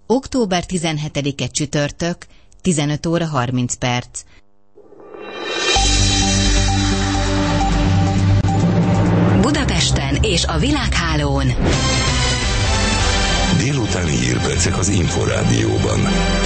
Október 17-e csütörtök, 15 óra 30 perc. Budapesten és a világhálón. Délutáni hírpercek az Inforádióban.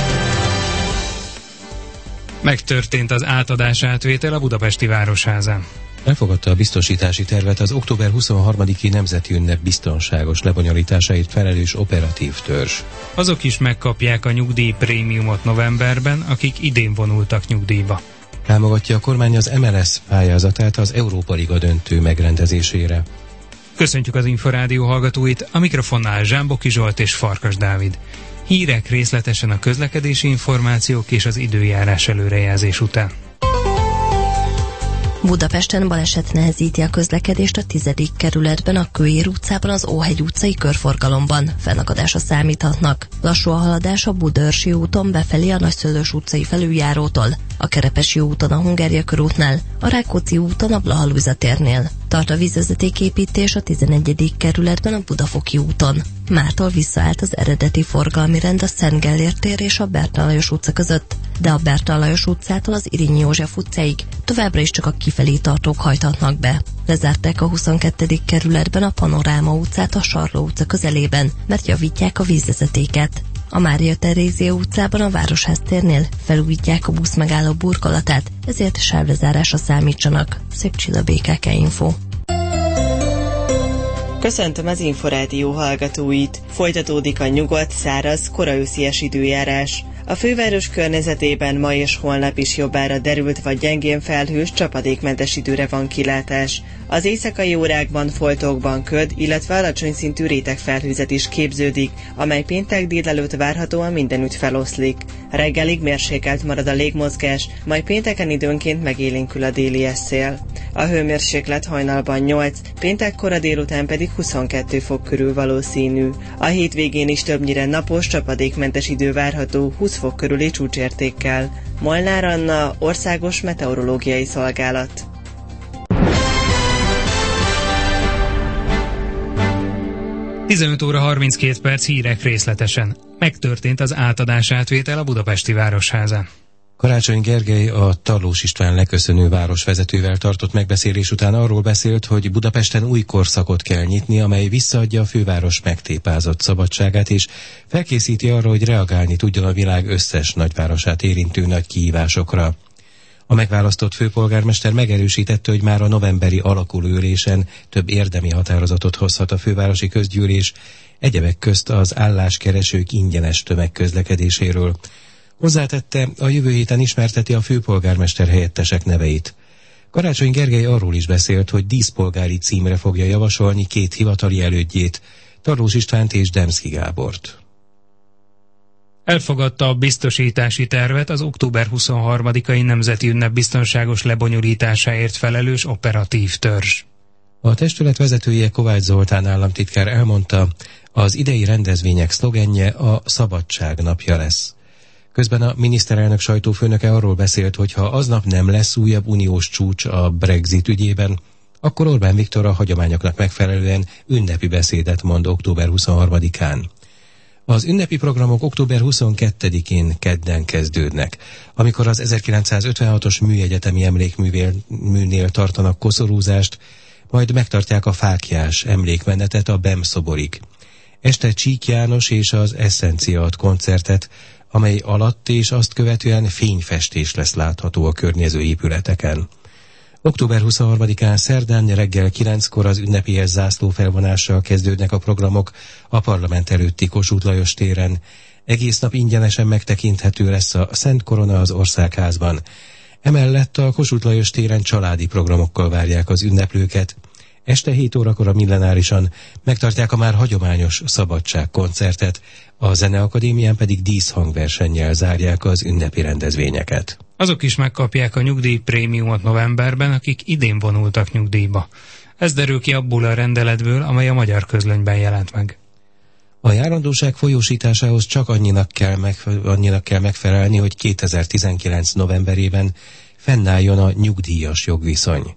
Megtörtént az átadás-átvétel a budapesti Városházán. Elfogadta a biztosítási tervet az október 23-i nemzeti ünnep biztonságos lebonyolításáért felelős operatív törzs. Azok is megkapják a nyugdíjprémiumot novemberben, akik idén vonultak nyugdíjba. Támogatja a kormány az MLS pályázatát az Európa Liga döntő megrendezésére. Köszöntjük az Inforádió hallgatóit, a mikrofonnál Zsámboki Zsolt és Farkas Dávid. Hírek részletesen a közlekedési információk és az időjárás előrejelzés után. Budapesten baleset nehezíti a közlekedést a 10. kerületben, a Kőér utcában, az Óhegy utcai körforgalomban. Fennakadásra számíthatnak. Lassú a haladás a Budaörsi úton befelé a Nagyszőlős utcai felüljárótól, a Kerepesi úton a Hungária körútnál, a Rákóczi úton a Blaha Lujza térnél. Tart a vízvezetéképítés a 11. kerületben a Budafoki úton. Mától visszaállt az eredeti forgalmi rend a Szent Gellért tér és a Bertalan Lajos utca között, de a Bertalan Lajos utcától az Irényi József utcáig továbbra is csak a kifelé tartók hajthatnak be. Lezárták a 22. kerületben a Panoráma utcát a Sarló utca közelében, mert javítják a vízvezetéket. A Mária Terézia utcában a Városház térnél felújítják a buszmegálló burkolatát, ezért sávlezárásra számítsanak. Szép Csilla, BKK Info. Köszöntöm az Inforádió hallgatóit! Folytatódik a nyugodt, száraz, koraőszies időjárás. A főváros környezetében ma és holnap is jobbára derült vagy gyengén felhős, csapadékmentes időre van kilátás. Az éjszakai órákban foltokban köd, illetve alacsony szintű rétegfelhőzet is képződik, amely péntek délelőtt várhatóan mindenütt feloszlik. Reggelig mérsékelt marad a légmozgás, majd pénteken időnként megélénkül a déli szél. A hőmérséklet hajnalban 8, péntek kora délután pedig 22 fok körül valószínű. A hétvégén is többnyire napos, csapadékmentes idő várható 20 fok körüli csúcsértékkel. Molnár Anna, Országos Meteorológiai Szolgálat. ...15 óra 32 perc, hírek részletesen. Megtörtént az átadás-átvétel a budapesti Városházán. Karácsony Gergely a Tarlós István leköszönő városvezetővel tartott megbeszélés után arról beszélt, hogy Budapesten új korszakot kell nyitni, amely visszaadja a főváros megtépázott szabadságát, és felkészíti arra, hogy reagálni tudjon a világ összes nagyvárosát érintő nagy kihívásokra. A megválasztott főpolgármester megerősítette, hogy már a novemberi alakuló ülésen több érdemi határozatot hozhat a fővárosi közgyűlés, egyebek közt az álláskeresők ingyenes tömegközlekedéséről. Hozzátette, a jövő héten ismerteti a főpolgármester helyettesek neveit. Karácsony Gergely arról is beszélt, hogy díszpolgári címre fogja javasolni 2 hivatali elődjét, Tarlós Istvánt és Demszky Gábort. Elfogadta a biztosítási tervet az október 23-ai nemzeti ünnep biztonságos lebonyolításáért felelős operatív törzs. A testület vezetője Kovács Zoltán államtitkár elmondta, az idei rendezvények szlogenje a Szabadság napja lesz. Közben a miniszterelnök sajtófőnöke arról beszélt, hogy ha aznap nem lesz újabb uniós csúcs a Brexit ügyében, akkor Orbán Viktor a hagyományoknak megfelelően ünnepi beszédet mond október 23-án. Az ünnepi programok október 22-én kedden kezdődnek, amikor az 1956-os műegyetemi emlékműnél tartanak koszorúzást, majd megtartják a fáklyás emlékmenetet a BEM szoborig. Este Csík János és az Essencia ad koncertet, amely alatt és azt követően fényfestés lesz látható a környező épületeken. Október 23-án szerdán reggel 9-kor az ünnepélyes zászlófelvonással kezdődnek a programok a parlament előtti Kossuth Lajos téren. Egész nap ingyenesen megtekinthető lesz a Szent Korona az Országházban. Emellett a Kossuth Lajos téren családi programokkal várják az ünneplőket. Este 7 órakor a Millenárisan megtartják a már hagyományos szabadságkoncertet, a Zeneakadémián pedig díszhangversennyel zárják az ünnepi rendezvényeket. Azok is megkapják a nyugdíjprémiumot novemberben, akik idén vonultak nyugdíjba. Ez derül ki abból a rendeletből, amely a Magyar Közlönyben jelent meg. A járandóság folyósításához csak annynak kell megfelelni, hogy 2019 novemberében fennálljon a nyugdíjas jogviszony.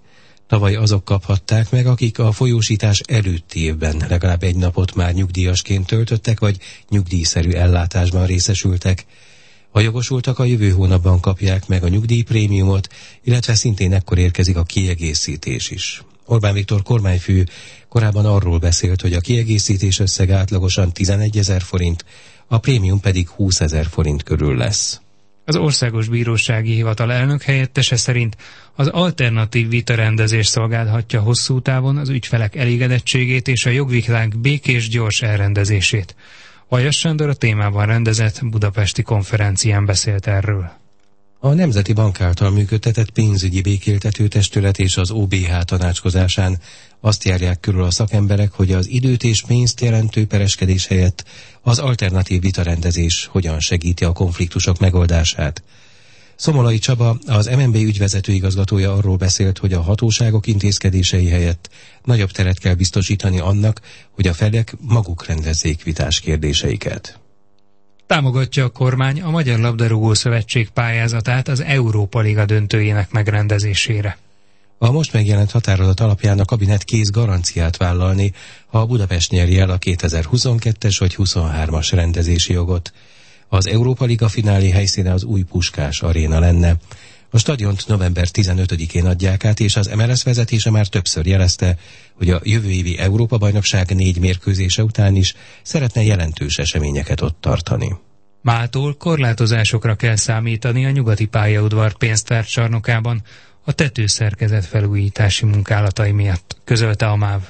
Tavaly azok kaphatták meg, akik a folyósítás előtti évben legalább egy napot már nyugdíjasként töltöttek, vagy nyugdíjszerű ellátásban részesültek. A jogosultak a jövő hónapban kapják meg a nyugdíjprémiumot, illetve szintén ekkor érkezik a kiegészítés is. Orbán Viktor kormányfő korábban arról beszélt, hogy a kiegészítés összege átlagosan 11 000 forint, a prémium pedig 20 000 forint körül lesz. Az Országos Bírósági Hivatal elnök helyettese szerint az alternatív vitarendezés szolgálhatja hosszú távon az ügyfelek elégedettségét és a jogviták békés, gyors elrendezését. Vajas Sándor a témában rendezett budapesti konferencián beszélt erről. A Nemzeti Bank által működtetett pénzügyi békéltető testület és az OBH tanácskozásán azt járják körül a szakemberek, hogy az időt és pénzt jelentő pereskedés helyett az alternatív vitarendezés hogyan segíti a konfliktusok megoldását. Szomolai Csaba, az MNB ügyvezető igazgatója arról beszélt, hogy a hatóságok intézkedései helyett nagyobb teret kell biztosítani annak, hogy a felek maguk rendezzék vitás kérdéseiket. Támogatja a kormány a Magyar Labdarúgó Szövetség pályázatát az Európa Liga döntőjének megrendezésére. A most megjelent határozat alapján a kabinet kész garanciát vállalni, ha a Budapest nyeri el a 2022-es vagy 23-as rendezési jogot. Az Európa Liga finálé helyszíne az új Puskás aréna lenne. A stadiont november 15-én adják át, és az MLS vezetése már többször jelezte, hogy a jövő évi Európa-bajnokság 4 mérkőzése után is szeretne jelentős eseményeket ott tartani. Mától korlátozásokra kell számítani a nyugati pályaudvar pénztárcsarnokában a tetőszerkezet felújítási munkálatai miatt, közölte a MÁV.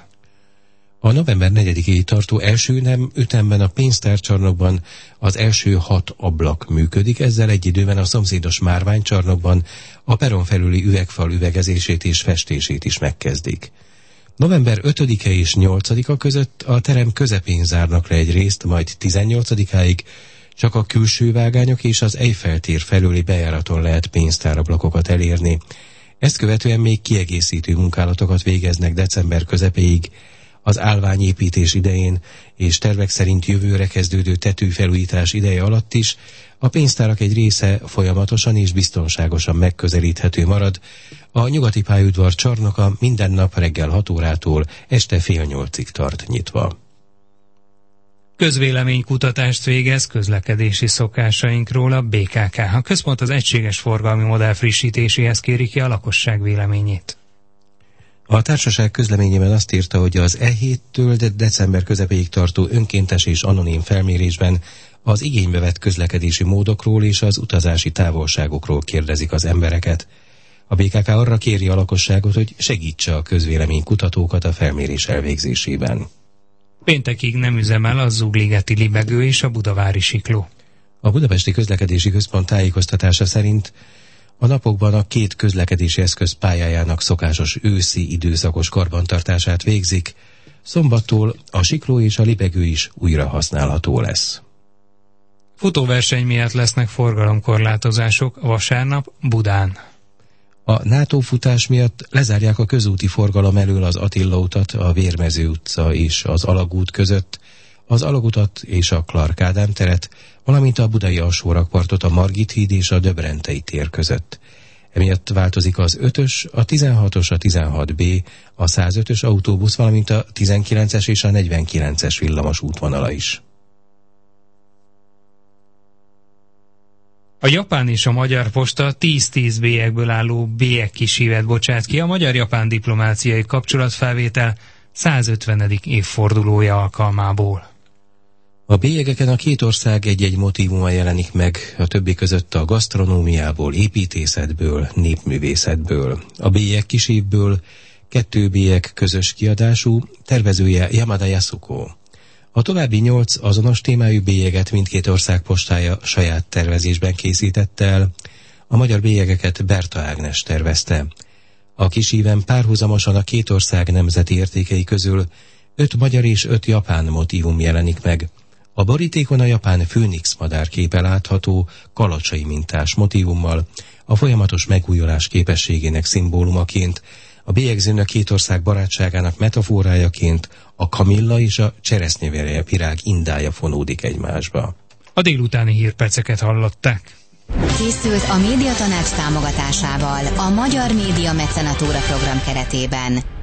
A november 4-ig tartó első nem ütemben a pénztárcsarnokban az első 6 ablak működik, ezzel egy időben a szomszédos márványcsarnokban a peron felüli üvegfal üvegezését és festését is megkezdik. November 5-e és 8-a között a terem közepén zárnak le egy részt, majd 18-áig csak a külső vágányok és az Eiffel tér felüli bejáraton lehet pénztárablakokat elérni. Ezt követően még kiegészítő munkálatokat végeznek december közepéig, az állványépítés idején és tervek szerint jövőre kezdődő tetőfelújítás ideje alatt is a pénztárak egy része folyamatosan és biztonságosan megközelíthető marad. A nyugati pályaudvar csarnoka minden nap reggel 6 órától este fél 8-ig tart nyitva. Közvéleménykutatást végez közlekedési szokásainkról a BKK. A központ az egységes forgalmi modell frissítéséhez kéri ki a lakosság véleményét. A társaság közleményében azt írta, hogy az E7-től december közepéig tartó önkéntes és anonim felmérésben az igénybe vett közlekedési módokról és az utazási távolságokról kérdezik az embereket. A BKK arra kéri a lakosságot, hogy segítse a közvéleménykutatókat a felmérés elvégzésében. Péntekig nem üzemel a Zugligeti Libegő és a Budavári Sikló. A Budapesti Közlekedési Központ tájékoztatása szerint a napokban a 2 közlekedési eszköz pályájának szokásos őszi időszakos karbantartását végzik, szombattól a Sikló és a Libegő is újra használható lesz. Futóverseny miatt lesznek forgalomkorlátozások vasárnap Budán. A NATO futás miatt lezárják a közúti forgalom elől az Attila utat, a Vérmező utca és az Alagút között, az Alagutat és a Clark Ádám teret, valamint a budai alsórakpartot a Margit híd és a Döbrentei tér között. Emiatt változik az 5-ös, a 16-os, a 16B, a 105-ös autóbusz, valamint a 19-es és a 49-es villamos útvonala is. A japán és a magyar posta 10-10 bélyekből álló bélyekkisívet bocsát ki a magyar-japán diplomáciai kapcsolatfelvétel 150. évfordulója alkalmából. A bélyegeken a 2 ország egy-egy motívuma jelenik meg, a többi között a gasztronómiából, építészetből, népművészetből. A bélyekkisívből 2 bélyeg közös kiadású, tervezője Yamada Yasuko. A további 8 azonos témájú bélyeget mindkét ország postája saját tervezésben készítette el, a magyar bélyegeket Berta Ágnes tervezte. A kisíven párhuzamosan a 2 ország nemzeti értékei közül 5 magyar és 5 japán motívum jelenik meg. A borítékon a japán főnix madár képe látható kalacsai mintás motívummal, a folyamatos megújulás képességének szimbólumaként, a bélyegzőn a 2 ország barátságának metaforájaként a kamilla és a cseresznyevirág virág indája fonódik egymásba. A délutáni hírperceket hallották. Készült a Médiatanács támogatásával a Magyar Média Mecenatúra program keretében.